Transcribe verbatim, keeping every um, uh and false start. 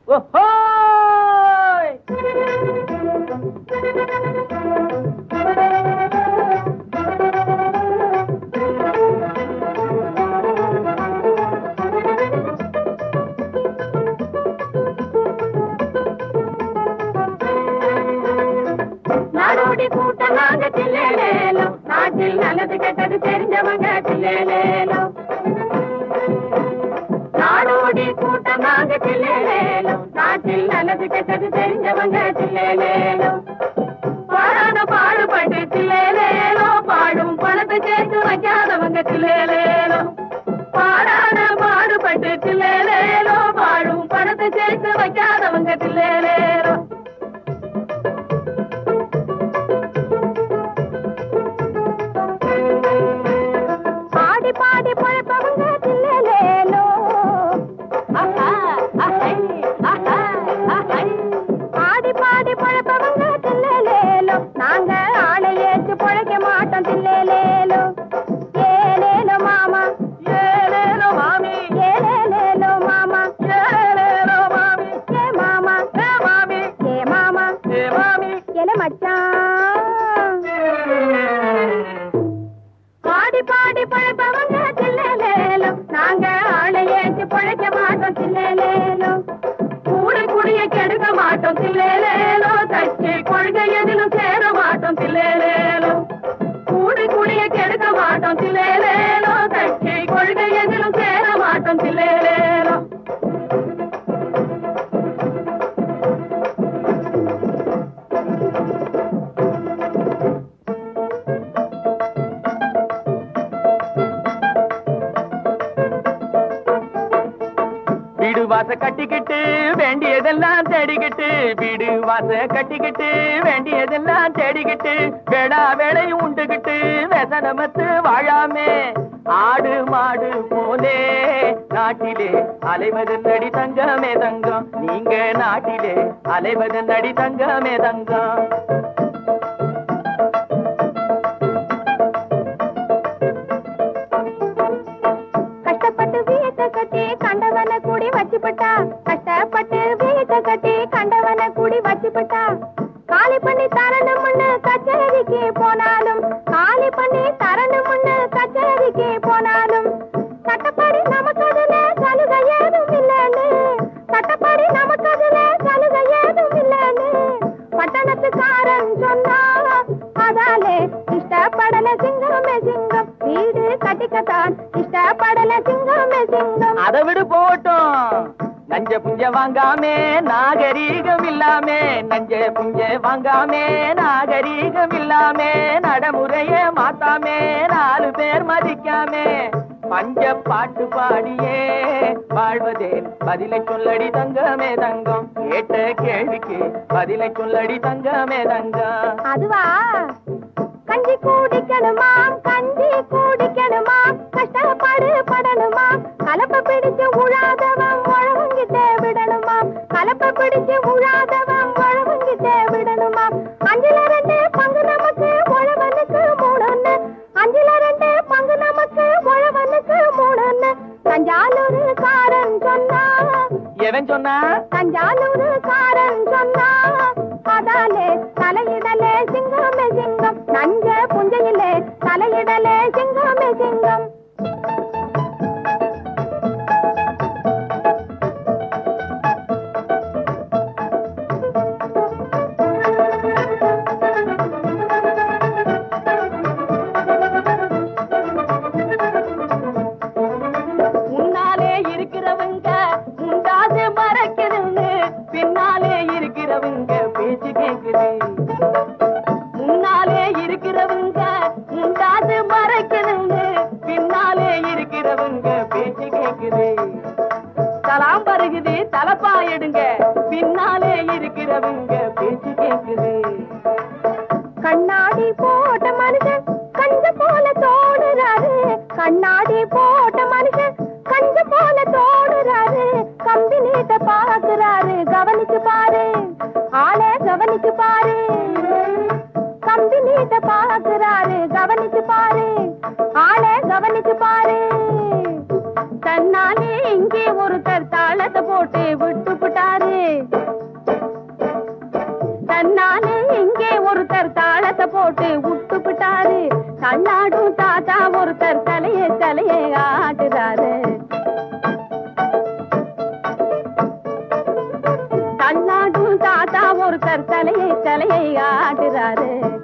ஓஹோ நாடோடி கூட்டம் நாங்க தில்லேலேலோ, நாட்டில் நல்லது கெட்டது தெரிஞ்சவங்க தில்லேலேலோ. நாடோடி கூட்டம் நாங்க தில்லேலேலோ, நாட்டில் நல்லது கெட்டது தெரிஞ்சவங்க தில்லேலேலோ. பாடான பாடுபட்டு தில்லேலேலோ, பாடும் பணத்தை சேர்த்து வைக்காதவங்க தில்லேலேலோ. பாடான பாடுபட்டு தில்லேலேலோ, பாடும் பணத்தை சேர்த்து வைக்காதவங்க தில்லேலேலோ. பாடி பாடி பழப்பவங்க தில்லேலேலோ. பாடி பாடி பழப்பவங்க தில்லேலேலோ, நாங்க ஆளை ஏற்று பழைக்க மாட்டோம் தில்லேலேலோ. ஏலேலோ மாமா ஏலேலோ மாமி ஏலேலேலோ மாமா ஏலேலோ மாமி ஏ மாமா ஏ மாமி ஏ மாமா ஏ மாமி எல மச்சான். பாடி பாடி பழப்பவங்க தில்லேலேலோ, நாங்க ஆளை ஏற்று பழைக்க மாட்டோம் தில்லேலேலோ. கூடி குடிய கெடுக்க மாட்டோம் தில்லேலேலோ, தச்சு கொள்கை எதிலும் சேர மாட்டோம் தில்லேலேலோ. கூடி குடிய கெடுக்க மாட்டோம் தில்லேலேலோ, தச்சு கொள்கை எதிலும் சேர மாட்டோம் தில்லேலேலோ. வீடு வாச கட்டிக்கிட்டு வேண்டியதெல்லாம் தேடிக்கிட்டு, வீடு வாச கட்டிக்கிட்டு வேண்டியதெல்லாம் தேடிக்கிட்டு, வேளா வேலை உண்டுகிட்டு வெசனமத்து வாழாமே. ஆடு மாடு போலே நாட்டிலே அலைவதன் அடி தங்கமே தங்கம், நீங்க நாட்டிலே அலைவதன் அடி தங்கமே தங்கம். கஷ்டப்பட்டு வீட்டை கட்டி கண்டவன கூடி வச்சுப்பட்டா, கஷ்டப்பட்டு வீட்டை கட்டி கண்டவன கூடி வச்சுப்பட்டா. காலி பண்ணி தரணும்னு கச்சேரிக்கு போனாலும், காலி பண்ணி தரணும்னு கச்சேரிக்கு போனாலும், சட்டப்படி நமக்கு அதுல சலுகை ஏதும் இல்லைன்னு, சட்டப்படி நமக்கு அதுல சலுகை ஏதும் இல்லைன்னு பட்டணத்துக்காரன் சொன்னா. அதாலே இஷ்டப்படல சிங்கமே சிங்கம், வீடு கட்டிக்கத்தான் இஷ்டப்படல சிங்கமே சிங்கம். அதை விடு போட்டோம், நஞ்ச புஞ்ச வாங்காமே நாகரீகம் இல்லாமே, நஞ்ச புஞ்ச வாங்காமே நாகரீகம் இல்லாமே, நடைமுறைய மாத்தாமே நாலு பேர் மதிக்காமே, பஞ்ச பாட்டு பாடியே வாழ்வதே பதிலை சொல்லடி தங்கமே தங்கம், கேட்ட கேள்விக்கு பதிலை சொல்லடி தங்கமே தங்கம். அதுவா கஞ்சி குடிக்கணுமாம் கஞ்சி குடிக்கணுமாம், கஷ்டப்பாடு படணுமாம், கலப்ப பிடிச்சு உழாதவன் உழவங்கிட்டே விடணுமாம், கலப்ப பிடிச்சு உழாதவன் உழவங்கிட்டே விடணுமாம். அஞ்சுல ரெண்டு பங்கு நமக்கு உழவனுக்கு மூணுன்னு, அஞ்சுல ரெண்டு பங்கு நமக்கு உழவனுக்கு மூணுன்னு தஞ்சாலூரு காரன் சொன்னா. எவன் சொன்னா? தஞ்சாலூரு காரன் சொன்னா. அதாலே தலையிடலே சிங்கமே சிங்கம், நஞ்ச புஞ்சையிலே தலையிடலே சிங்கமே சிங்கம். முன்னாலே இருக்கிறவங்க முண்டாது மறைக்கணும்னு, பின்னாலே இருக்கிறவங்க பேச்சு கேக்குது. முன்னாலே இருக்கிறவங்க முண்டாது மறைக்கணும்னு, பின்னாலே இருக்கிறவங்க பேச்சு கேக்குது. தலாம் பருகுது தலப்பா எடுங்க, பின்னாலே இருக்கிறவங்க பேச்சு கேக்குது. கண்ணாடி போட்ட மனுஷன் கஞ்ச போல தோடுறாரு, கண்ணாடி போட்ட மனுஷன் கஞ்ச போல தோடுறாரு, கம்பி நீட்ட பாக்குறாரு கவனிச்சு பாரு, ஆளே கவனிச்சு பாரு, கம்பி நீட்ட பாக்குறாரு கவனிச்சு பாரு, ஆளே கவனிச்சு பாரு. தன்னாலே இங்கே ஒருத்தர் தாளத்தை போட்டு விட்டு விட்டாரு, போட்டு விட்டு விட்டாரு தள்ளாடும் தாத்தா ஒருத்தர் தலையே தலையே ஆட்டுறாரு தள்ளாடும் தாத்தா ஒருத்தர் தலையை தலையை ஆட்டுறாரு